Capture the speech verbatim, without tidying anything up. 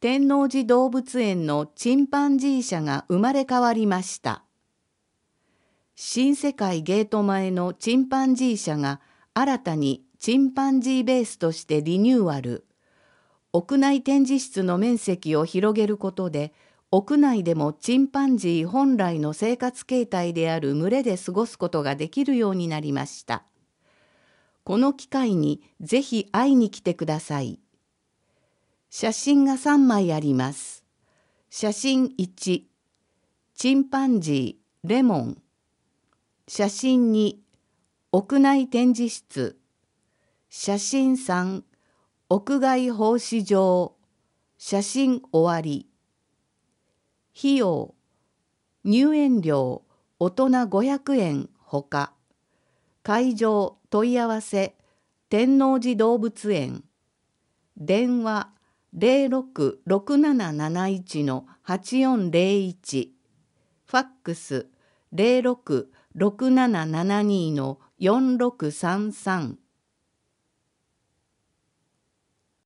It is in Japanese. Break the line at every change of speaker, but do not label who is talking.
天王寺動物園のチンパンジー舎が生まれ変わりました。新世界ゲート前のチンパンジー舎が新たにチンパンジーベースとしてリニューアル。屋内展示室の面積を広げることで、屋内でもチンパンジー本来の生活形態である群れで過ごすことができるようになりました。この機会にぜひ会いに来てください。写真がさんまいあります。写真いち、チンパンジー、レモン。写真に、屋内展示室。写真さん、屋外放飼場。写真終わり。費用、入園料、大人ごひゃくえんほか。会場問い合わせ、天王寺動物園。電話ゼロろくろくなななないちのはちよんゼロいち。ファックスゼロろくろくななななにのよんろくさんさん。